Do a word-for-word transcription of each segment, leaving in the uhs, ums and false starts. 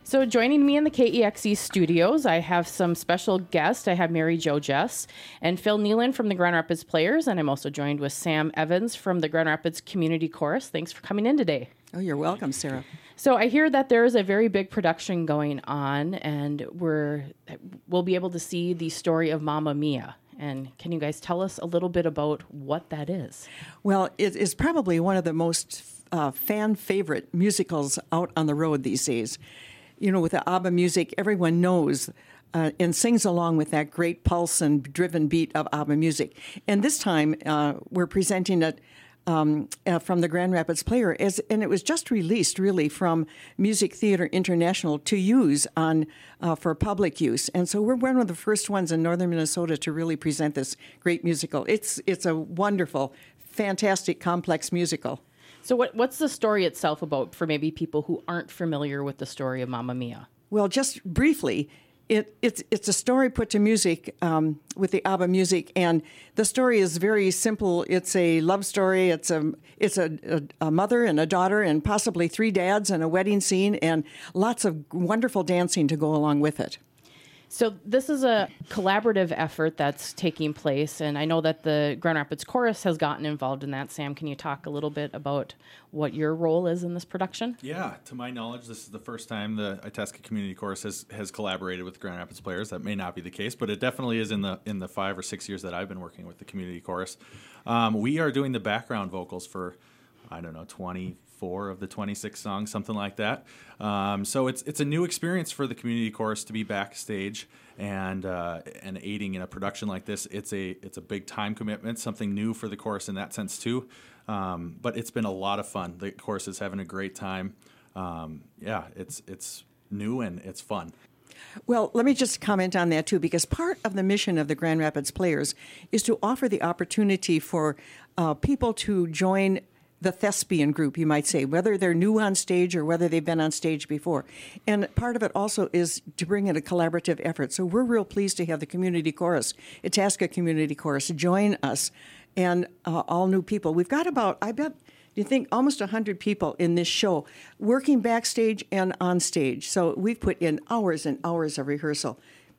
So joining me in the K E X E studios, I have some special guests. I have Mary Jo Jess and Phil Nealon from the Grand Rapids Players, and I'm also joined with Sam Evans from the Grand Rapids Community Chorus. Thanks for coming in today. Oh, you're welcome, Sarah. So I hear that there is a very big production going on, and we're we'll be able to see the story of Mamma Mia. And can you guys tell us a little bit about what that is? Well, it is probably one of the most uh, fan favorite musicals out on the road these days. You know, with the ABBA music, everyone knows uh, and sings along with that great pulse and driven beat of ABBA music. And this time, uh, we're presenting it um, uh, from the Grand Rapids Player, as, and it was just released, really, from Music Theater International to use on uh, for public use. And so we're one of the first ones in northern Minnesota to really present this great musical. It's it's a wonderful, fantastic, complex musical. So what what's the story itself about for maybe people who aren't familiar with the story of Mamma Mia? Well, just briefly, it, it's it's a story put to music um, with the ABBA music, and the story is very simple. It's a love story. It's a it's a, a, a mother and a daughter and possibly three dads and a wedding scene and lots of wonderful dancing to go along with it. So this is a collaborative effort that's taking place, and I know that the Grand Rapids Chorus has gotten involved in that. Sam, can you talk a little bit about what your role is in this production? Yeah, to my knowledge, this is the first time the Itasca Community Chorus has, has collaborated with Grand Rapids Players. That may not be the case, but it definitely is in the in the five or six years that I've been working with the Community Chorus. Um, we are doing the background vocals for, I don't know, twenty-four of the twenty-six songs, something like that. Um, so it's it's a new experience for the Community Chorus to be backstage and uh, and aiding in a production like this. It's a it's a big time commitment, something new for the chorus in that sense too. Um, but it's been a lot of fun. The chorus is having a great time. Um, yeah, it's it's new and it's fun. Well, let me just comment on that, too, because part of the mission of the Grand Rapids Players is to offer the opportunity for uh, people to join the thespian group, you might say, whether they're new on stage or whether they've been on stage before. And part of it also is to bring in a collaborative effort. So we're real pleased to have the Community Chorus, Itasca Community Chorus, join us, and uh, all new people. We've got about, I bet, you think, almost one hundred people in this show, working backstage and on stage. So we've put in hours and hours of rehearsal.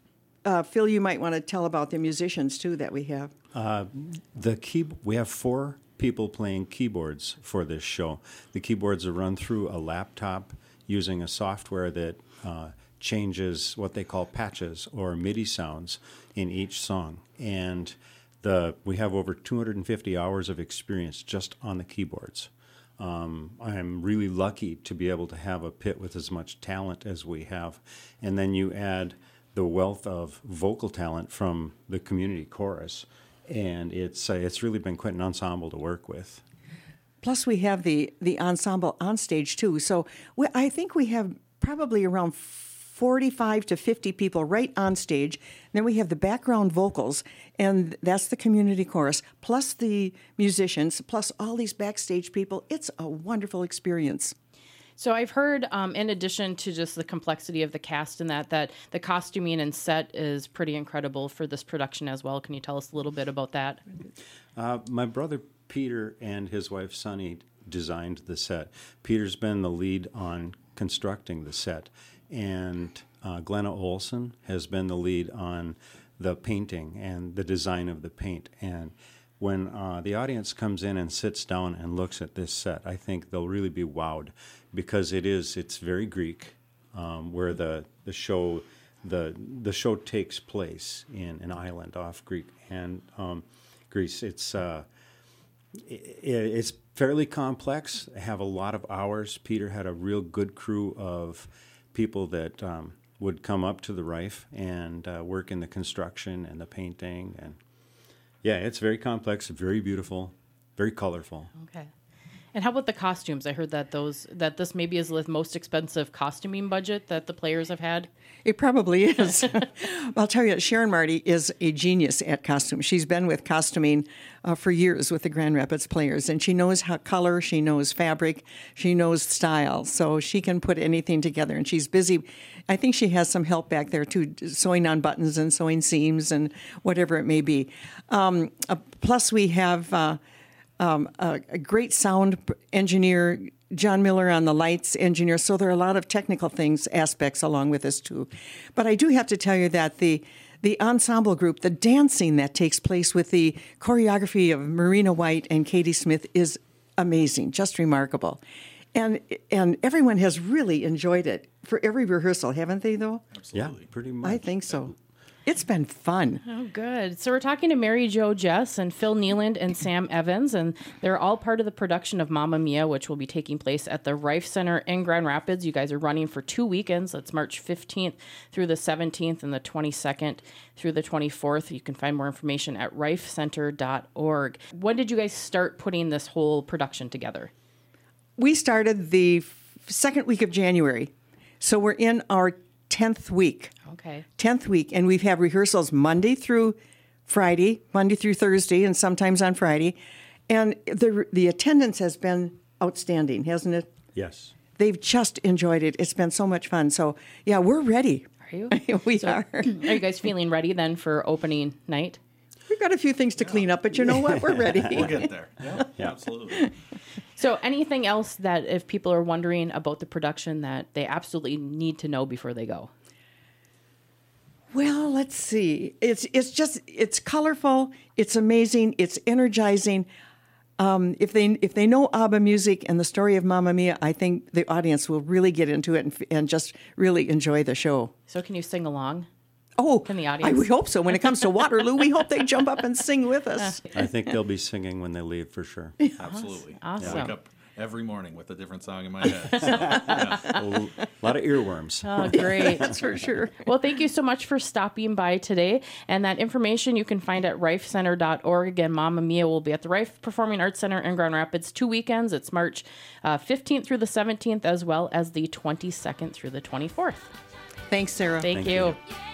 Uh, Phil, you might want to tell about the musicians, too, that we have. Uh, the key, we have four people playing keyboards for this show. The keyboards are run through a laptop using a software that uh, changes what they call patches or MIDI sounds in each song. And the we have over two hundred fifty hours of experience just on the keyboards. Um, I'm really lucky to be able to have a pit with as much talent as we have. And then you add the wealth of vocal talent from the Community Chorus, and it's uh, it's really been quite an ensemble to work with. Plus, we have the, the ensemble on stage, too. So we, I think we have probably around forty-five to fifty people right on stage. Then we have the background vocals, and that's the Community Chorus, plus the musicians, plus all these backstage people. It's a wonderful experience. So I've heard, um, in addition to just the complexity of the cast and that, that the costuming and set is pretty incredible for this production as well. Can you tell us a little bit about that? Uh, my brother Peter and his wife Sunny designed the set. Peter's been the lead on constructing the set, and uh, Glenna Olson has been the lead on the painting and the design of the paint. And when uh, the audience comes in and sits down and looks at this set, I think they'll really be wowed, because it is it's very Greek, um, where the the show the the show takes place in an island off Greek and um, Greece. It's uh, it, it's fairly complex. Have a lot of hours. Peter had a real good crew of people that um, would come up to the Rife and uh, work in the construction and the painting, and yeah, it's very complex, very beautiful, very colorful. Okay. And how about the costumes? I heard that those that this maybe is the most expensive costuming budget that the players have had. It probably is. I'll tell you, Sharon Marty is a genius at costume. She's been with costuming uh, for years with the Grand Rapids Players, and she knows how color, she knows fabric, she knows style, so she can put anything together. And she's busy. I think she has some help back there too, sewing on buttons and sewing seams and whatever it may be. Um, uh, plus, we have. Uh, um, a, a great sound engineer, John Miller on the lights engineer. So there are a lot of technical things, aspects along with this too. But I do have to tell you that the the ensemble group, the dancing that takes place with the choreography of Marina White and Katie Smith is amazing, just remarkable. And and everyone has really enjoyed it for every rehearsal, haven't they, though? Absolutely. Yeah, pretty much. I think so. It's been fun. Oh, good. So we're talking to Mary Jo Jess and Phil Nealand and Sam Evans, and they're all part of the production of Mamma Mia, which will be taking place at the Rife Center in Grand Rapids. You guys are running for two weekends. That's March fifteenth through the seventeenth and the twenty-second through the twenty-fourth. You can find more information at rife center dot org. When did you guys start putting this whole production together? We started the f- second week of January, so we're in our tenth week. Okay. tenth week, and we've had rehearsals Monday through Friday, Monday through Thursday, and sometimes on Friday. And the the attendance has been outstanding, hasn't it? Yes. They've just enjoyed it. It's been so much fun. So, yeah, we're ready. Are you? we are. Are you guys feeling ready then for opening night? We've got a few things to clean up, but you know what? We're ready. We'll get there. Yeah, Yeah. absolutely. So anything else that if people are wondering about the production that they absolutely need to know before they go? Well, let's see. It's it's just it's colorful. It's amazing. It's energizing. Um, if they if they know ABBA music and the story of Mamma Mia, I think the audience will really get into it and, and just really enjoy the show. So can you sing along? Oh, Can the I, audience- we hope so. When it comes to Waterloo, we hope they jump up and sing with us. I think they'll be singing when they leave for sure. Absolutely. Awesome. I wake up every morning with a different song in my head. So, yeah. A lot of earworms. Oh, great. That's for sure. Well, thank you so much for stopping by today. And that information you can find at rife center dot org. Again, Mamma Mia will be at the Rife Performing Arts Center in Grand Rapids two weekends. It's March uh, fifteenth through the seventeenth, as well as the twenty-second through the twenty-fourth. Thanks, Sarah. Thank, Thank you. you.